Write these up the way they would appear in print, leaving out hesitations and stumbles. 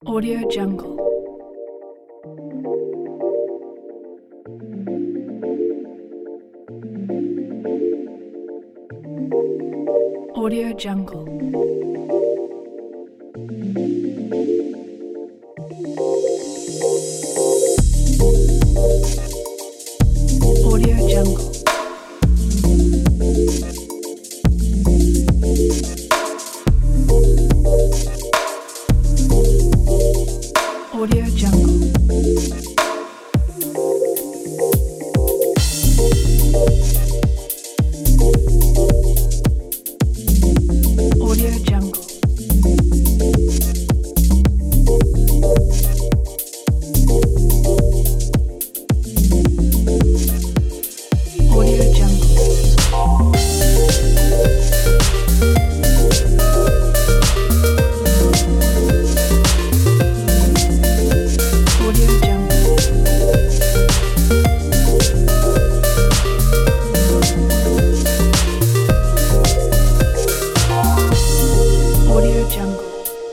Audio Jungle. Audio Jungle. Audio Jungle. Audio Jungle. Audio Jungle. Audio Jungle. Audio Jungle. Audio Jungle.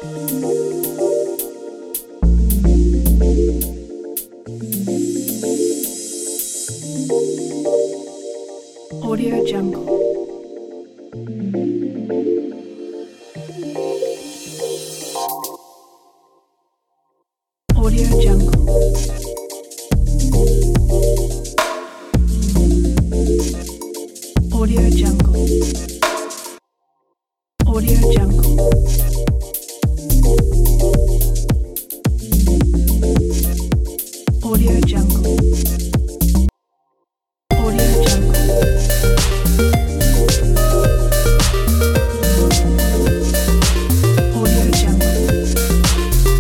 Audio Jungle. Audio Jungle. Audio Jungle.